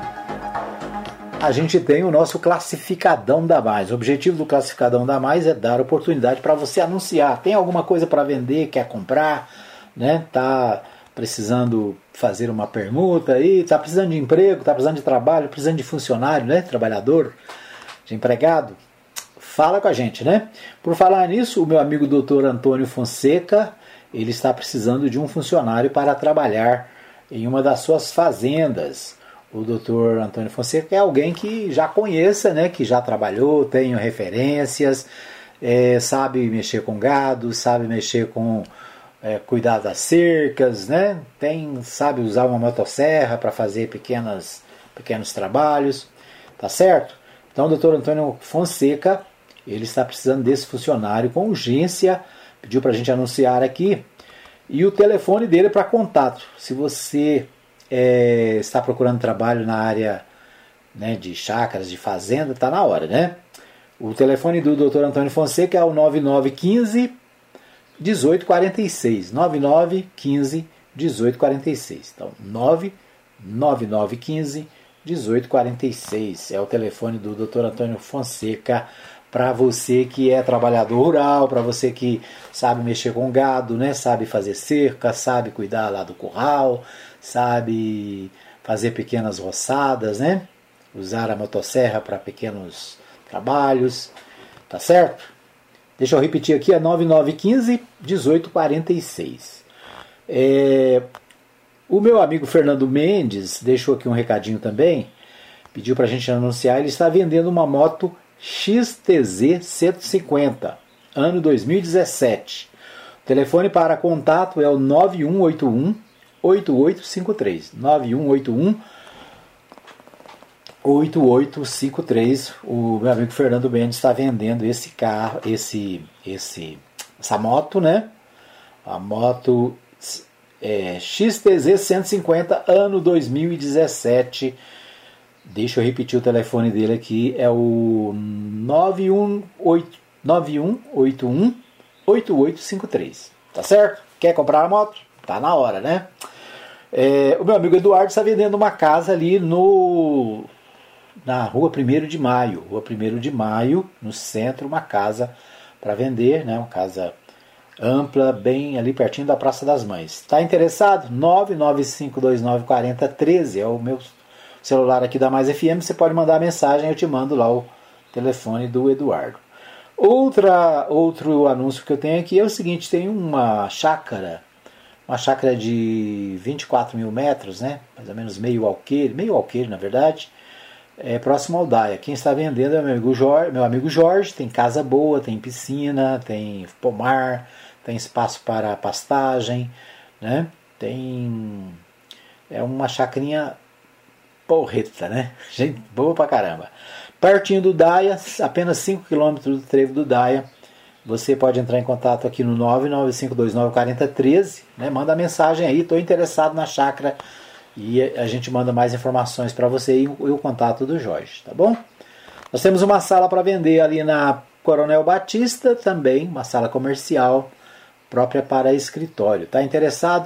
a gente tem o nosso Classificadão da Mais. O objetivo do Classificadão da Mais é dar oportunidade para você anunciar. Tem alguma coisa para vender, quer comprar, né? Tá precisando fazer uma permuta aí, tá precisando de emprego, tá precisando de trabalho, precisando de funcionário, né? Trabalhador, de empregado. Fala com a gente, né? Por falar nisso, o meu amigo Dr. Antônio Fonseca, ele está precisando de um funcionário para trabalhar em uma das suas fazendas. O Dr. Antônio Fonseca é alguém que já conheça, né, que já trabalhou, tem referências, sabe mexer com gado, sabe mexer com cuidar das cercas, né, sabe usar uma motosserra para fazer pequenos trabalhos, tá certo? Então o Dr. Antônio Fonseca, ele está precisando desse funcionário com urgência, pediu para a gente anunciar aqui, e o telefone dele é para contato. Se você está procurando trabalho na área, né, de chácaras, de fazenda, está na hora, né? O telefone do Dr. Antônio Fonseca é o 9915 1846. 9915 1846. Então, 99915 1846 é o telefone do Dr. Antônio Fonseca para você que é trabalhador rural, para você que sabe mexer com gado, né? Sabe fazer cerca, sabe cuidar lá do curral, sabe fazer pequenas roçadas, né? Usar a motosserra para pequenos trabalhos, tá certo? Deixa eu repetir aqui, é 9915 1846. O meu amigo Fernando Mendes deixou aqui um recadinho também, pediu para a gente anunciar, ele está vendendo uma moto XTZ 150, ano 2017. O telefone para contato é o 9181 8853. 9181 8853. O meu amigo Fernando Mendes está vendendo esse carro, essa moto, né? A moto XTZ 150, ano 2017. Deixa eu repetir o telefone dele aqui, é o 9181 8853. Tá certo? Quer comprar a moto? Tá na hora, né? O meu amigo Eduardo está vendendo uma casa ali na rua 1º de Maio. Rua 1º de Maio, no centro, uma casa para vender, né? Uma casa ampla, bem ali pertinho da Praça das Mães. Está interessado? 995294013 é o meu celular aqui da Mais FM. Você pode mandar mensagem, eu te mando lá o telefone do Eduardo. Outro anúncio que eu tenho aqui é o seguinte: tem uma chácara de 24 mil metros, né? Mais ou menos meio alqueire na verdade, próximo ao Daia. Quem está vendendo é meu amigo Jorge. Tem casa boa, tem piscina, tem pomar, tem espaço para pastagem, né? É uma chacrinha porreta, né? Gente boa pra caramba. Pertinho do Daia, apenas 5 km do trevo do Daia. Você pode entrar em contato aqui no 995294013, né? Manda mensagem aí, estou interessado na chácara, e a gente manda mais informações para você e o contato do Jorge, tá bom? Nós temos uma sala para vender ali na Coronel Batista, também uma sala comercial própria para escritório. Tá interessado?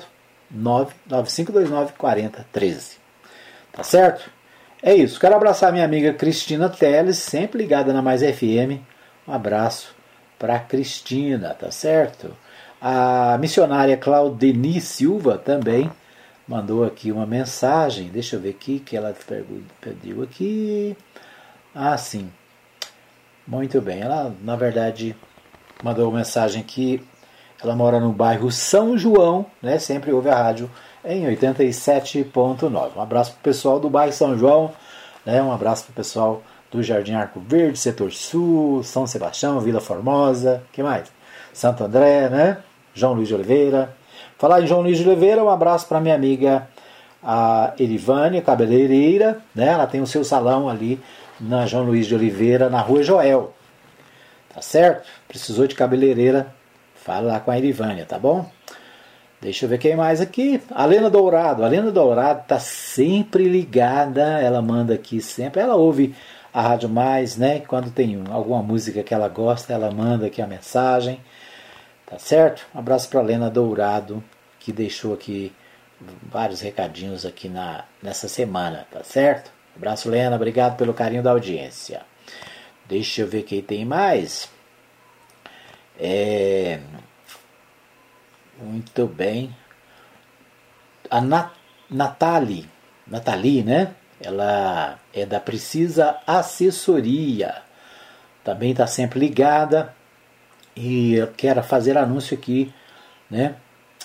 995294013. Tá certo? É isso. Quero abraçar minha amiga Cristina Teles, sempre ligada na Mais FM. Um abraço para Cristina, tá certo? A missionária Claudeni Silva também mandou aqui uma mensagem. Deixa eu ver aqui que ela pediu aqui. Ah, sim. Muito bem. Ela, na verdade, mandou uma mensagem aqui. Ela mora no bairro São João, né? Sempre ouve a rádio em 87.9. Um abraço para o pessoal do bairro São João, né? Um abraço para o pessoal do Jardim Arco Verde, Setor Sul, São Sebastião, Vila Formosa, que mais? Santo André, né? João Luiz de Oliveira. Falar em João Luiz de Oliveira, um abraço para minha amiga a Erivânia, cabeleireira, né? Ela tem o seu salão ali na João Luiz de Oliveira, na Rua Joel. Tá certo? Precisou de cabeleireira, fala lá com a Erivânia, tá bom? Deixa eu ver quem mais aqui. A Lena Dourado tá sempre ligada, ela manda aqui sempre, ela ouve a Rádio Mais, né? Quando tem alguma música que ela gosta, ela manda aqui a mensagem, tá certo? Um abraço para a Lena Dourado, que deixou aqui vários recadinhos aqui nessa semana, tá certo? Um abraço, Lena, obrigado pelo carinho da audiência. Deixa eu ver quem tem mais. Muito bem. A Nathalie, né? Ela é da Precisa Assessoria. Também está sempre ligada. E eu quero fazer anúncio aqui, né?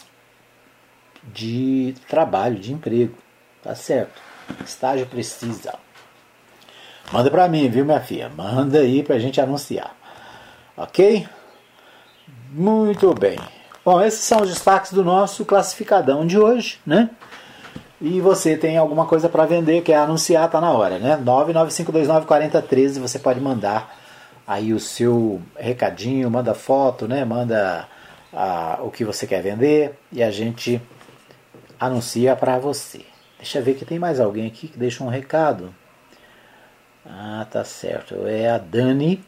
De trabalho, de emprego. Tá certo? Estágio Precisa. Manda para mim, viu, minha filha? Manda aí pra gente anunciar. Ok? Muito bem. Bom, esses são os destaques do nosso classificadão de hoje, né? E você tem alguma coisa para vender, quer anunciar, tá na hora, né? 995294013, você pode mandar aí o seu recadinho, manda foto, né? Manda o que você quer vender e a gente anuncia para você. Deixa eu ver que tem mais alguém aqui que deixa um recado. Ah, tá certo. É a Dani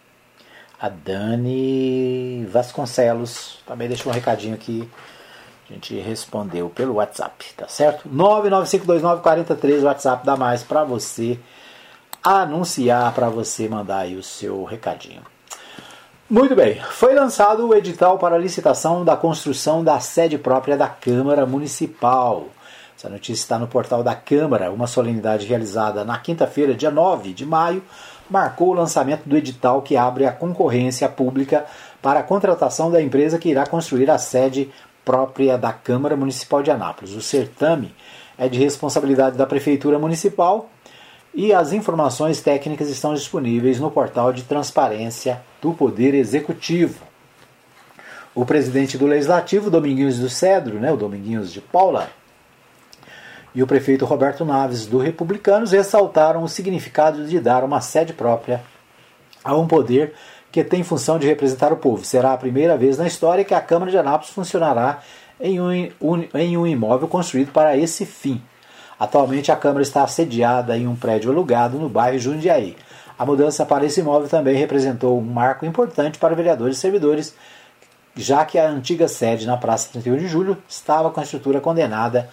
Vasconcelos. Também deixou um recadinho aqui. A gente respondeu pelo WhatsApp, tá certo? 995294013, WhatsApp dá mais para você anunciar, para você mandar aí o seu recadinho. Muito bem, foi lançado o edital para licitação da construção da sede própria da Câmara Municipal. Essa notícia está no portal da Câmara. Uma solenidade realizada na quinta-feira, dia 9 de maio, marcou o lançamento do edital que abre a concorrência pública para a contratação da empresa que irá construir a sede própria da Câmara Municipal de Anápolis. O certame é de responsabilidade da Prefeitura Municipal e as informações técnicas estão disponíveis no portal de transparência do Poder Executivo. O presidente do Legislativo, Dominguinhos do Cedro, né, o Dominguinhos de Paula, e o prefeito Roberto Naves, do Republicanos, ressaltaram o significado de dar uma sede própria a um poder que tem função de representar o povo. Será a primeira vez na história que a Câmara de Anápolis funcionará em um imóvel construído para esse fim. Atualmente a Câmara está sediada em um prédio alugado no bairro Jundiaí. A mudança para esse imóvel também representou um marco importante para vereadores e servidores, já que a antiga sede na Praça 31 de Julho estava com a estrutura condenada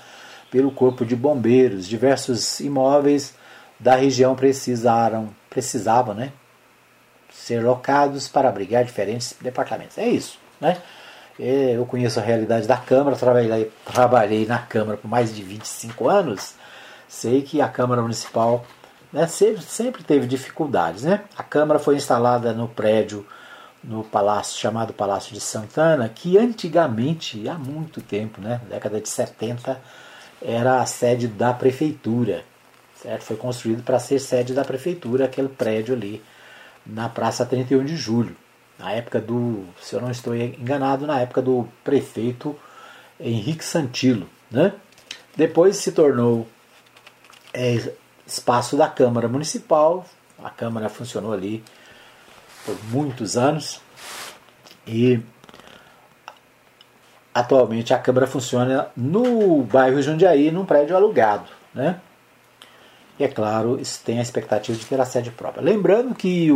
pelo Corpo de Bombeiros. Diversos imóveis da região precisavam, né, ser locados para abrigar diferentes departamentos. É isso, né? Eu conheço a realidade da Câmara, trabalhei na Câmara por mais de 25 anos, sei que a Câmara Municipal, né, sempre teve dificuldades, né? A Câmara foi instalada no prédio, no palácio chamado Palácio de Santana, que antigamente, há muito tempo, né, década de 70, era a sede da Prefeitura, certo? Foi construído para ser sede da Prefeitura, aquele prédio ali na Praça 31 de Julho. Na época do, se eu não estou enganado, na época do prefeito Henrique Santilo, né? Depois se tornou espaço da Câmara Municipal. A Câmara funcionou ali por muitos anos e atualmente a Câmara funciona no bairro Jundiaí, num prédio alugado, né? E é claro, tem a expectativa de ter a sede própria. Lembrando que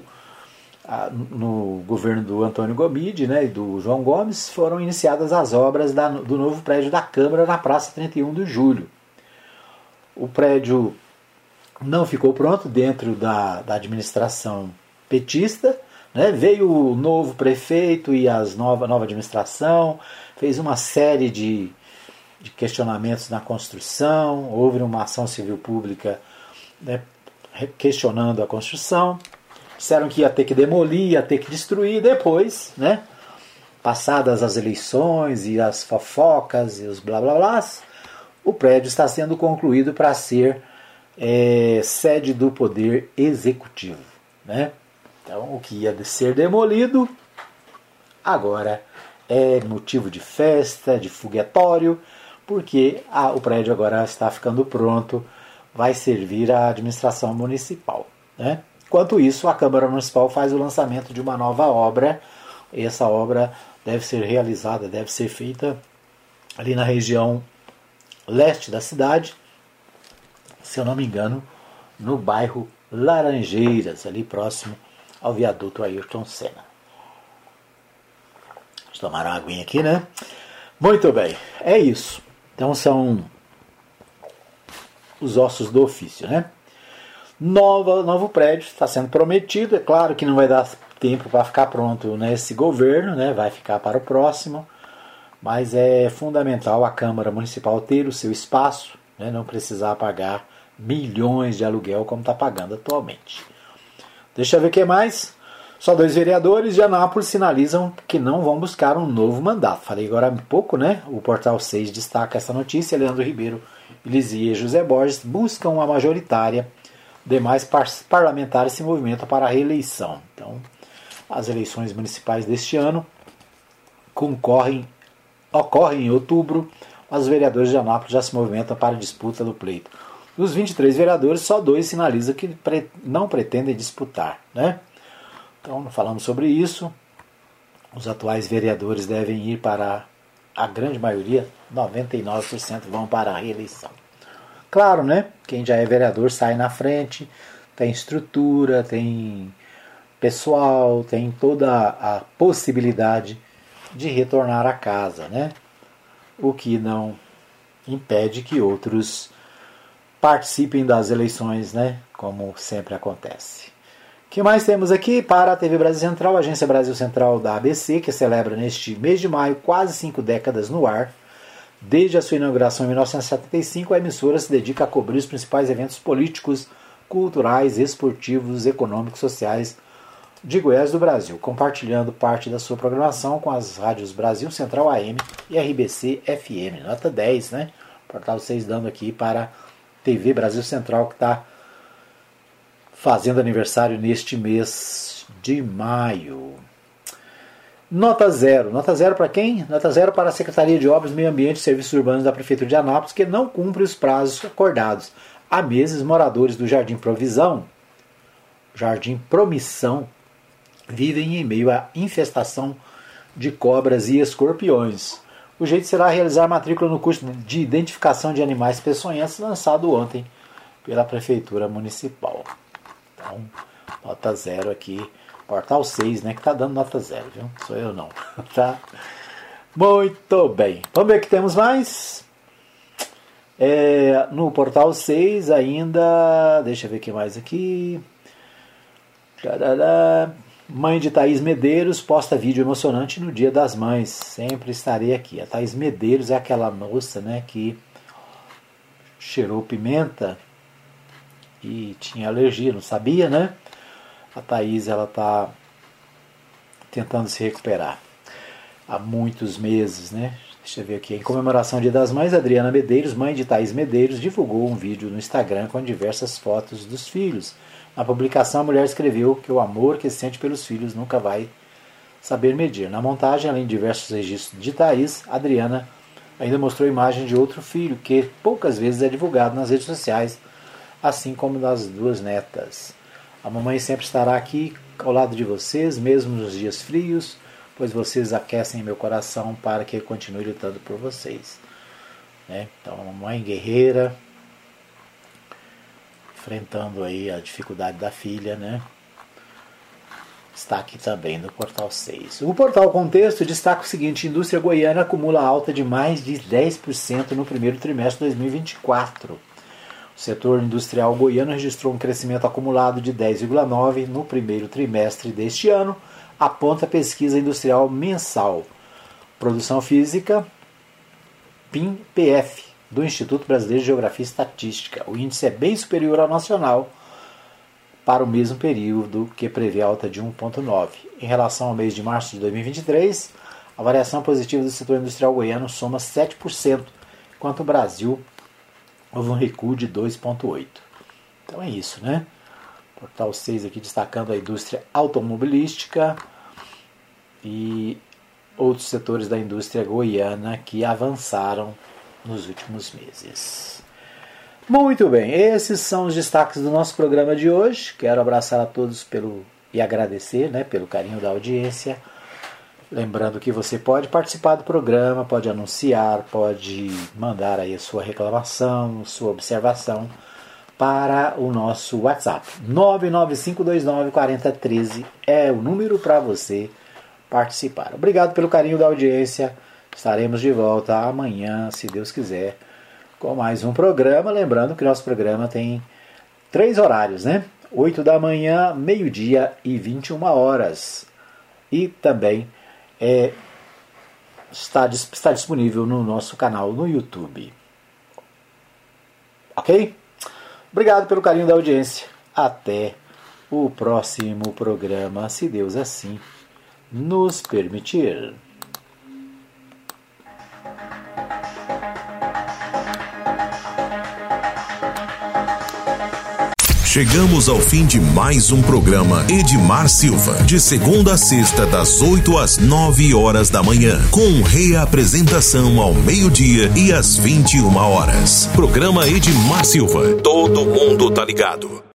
no governo do Antônio Gomide, né, e do João Gomes, foram iniciadas as obras do novo prédio da Câmara na Praça 31 de Julho. O prédio não ficou pronto dentro da administração petista, né? Veio o novo prefeito e a nova administração, fez uma série de questionamentos na construção, houve uma ação civil pública, né, questionando a construção. Disseram que ia ter que demolir, ia ter que destruir. Depois, né, passadas as eleições e as fofocas e os blá blá blás, o prédio está sendo concluído para ser sede do Poder Executivo, né? Então, o que ia ser demolido agora é motivo de festa, de foguetório, porque o prédio agora está ficando pronto, vai servir à administração municipal, né? Enquanto isso, a Câmara Municipal faz o lançamento de uma nova obra. Essa obra deve ser realizada, deve ser feita ali na região leste da cidade, se eu não me engano, no bairro Laranjeiras, ali próximo ao viaduto Ayrton Senna. Vamos tomar uma aguinha aqui, né? Muito bem, é isso. Então são os ossos do ofício, né? Novo prédio está sendo prometido. É claro que não vai dar tempo para ficar pronto nesse governo, né? Vai ficar para o próximo, mas é fundamental a Câmara Municipal ter o seu espaço, né? Não precisar pagar milhões de aluguel como está pagando atualmente. Deixa eu ver o que mais. Só 2 vereadores de Anápolis sinalizam que não vão buscar um novo mandato. Falei agora há pouco, né? O Portal 6 destaca essa notícia. Leandro Ribeiro, Lisier e José Borges buscam a majoritária. Demais parlamentares se movimentam para a reeleição. Então, as eleições municipais deste ano ocorrem em outubro. Os vereadores de Anápolis já se movimentam para a disputa do pleito. Dos 23 vereadores, só 2 sinalizam que não pretendem disputar, né? Então, falando sobre isso, os atuais vereadores devem ir para a grande maioria, 99% vão para a reeleição. Claro, né? Quem já é vereador sai na frente, tem estrutura, tem pessoal, tem toda a possibilidade de retornar à casa, né? O que não impede que outros participem das eleições, né? Como sempre acontece. O que mais temos aqui? Para a TV Brasil Central, a Agência Brasil Central da ABC, que celebra neste mês de maio quase 5 décadas no ar. Desde a sua inauguração em 1975, a emissora se dedica a cobrir os principais eventos políticos, culturais, esportivos, econômicos, sociais de Goiás e do Brasil, compartilhando parte da sua programação com as rádios Brasil Central AM e RBC FM. Nota 10, né? Portal 6 dando aqui para a TV Brasil Central, que está fazendo aniversário neste mês de maio. Nota 0. Nota 0 para quem? Nota 0 para a Secretaria de Obras, Meio Ambiente e Serviços Urbanos da Prefeitura de Anápolis, que não cumpre os prazos acordados. Há meses, moradores do Jardim Promissão, vivem em meio à infestação de cobras e escorpiões. O jeito será realizar matrícula no curso de identificação de animais peçonhentos, lançado ontem pela Prefeitura Municipal. Então, nota 0 aqui. Portal 6, né, que está dando nota 0, viu? Sou eu não. Tá? Muito bem. Vamos ver o que temos mais. No Portal 6 ainda, deixa eu ver o que mais aqui. Mãe de Thaís Medeiros posta vídeo emocionante no Dia das Mães. Sempre estarei aqui. A Thaís Medeiros é aquela moça, né, que cheirou pimenta e tinha alergia, não sabia, né? A Thaís, ela tá tentando se recuperar há muitos meses, né? Deixa eu ver aqui. Em comemoração ao Dia das Mães, Adriana Medeiros, mãe de Thaís Medeiros, divulgou um vídeo no Instagram com diversas fotos dos filhos. Na publicação, a mulher escreveu que o amor que sente pelos filhos nunca vai saber medir. Na montagem, além de diversos registros de Thaís, Adriana ainda mostrou imagem de outro filho, que poucas vezes é divulgado nas redes sociais, assim como das duas netas. A mamãe sempre estará aqui ao lado de vocês, mesmo nos dias frios, pois vocês aquecem meu coração para que eu continue lutando por vocês. Né? Então, a mamãe guerreira, enfrentando aí a dificuldade da filha, né? Está aqui também no Portal 6. O Portal Contexto destaca o seguinte: a indústria goiana acumula alta de mais de 10% no primeiro trimestre de 2024. O setor industrial goiano registrou um crescimento acumulado de 10,9% no primeiro trimestre deste ano, aponta a pesquisa industrial mensal. Produção física, PIM-PF, do Instituto Brasileiro de Geografia e Estatística. O índice é bem superior ao nacional para o mesmo período, que prevê alta de 1,9%. Em relação ao mês de março de 2023, a variação positiva do setor industrial goiano soma 7%, enquanto o Brasil houve um recuo de 2,8%. Então é isso, né? Portal 6 aqui destacando a indústria automobilística e outros setores da indústria goiana que avançaram nos últimos meses. Muito bem, esses são os destaques do nosso programa de hoje. Quero abraçar a todos e agradecer, né, pelo carinho da audiência. Lembrando que você pode participar do programa, pode anunciar, pode mandar aí a sua reclamação, sua observação para o nosso WhatsApp. 995294013 é o número para você participar. Obrigado pelo carinho da audiência. Estaremos de volta amanhã, se Deus quiser, com mais um programa. Lembrando que nosso programa tem 3 horários, né? 8 da manhã, meio-dia e 21 horas. E também está disponível no nosso canal no YouTube. Ok? Obrigado pelo carinho da audiência. Até o próximo programa, se Deus assim nos permitir. Chegamos ao fim de mais um programa Edmar Silva, de segunda a sexta, das 8 às 9 horas da manhã, com reapresentação ao meio-dia e às 21 horas. Programa Edmar Silva. Todo mundo tá ligado.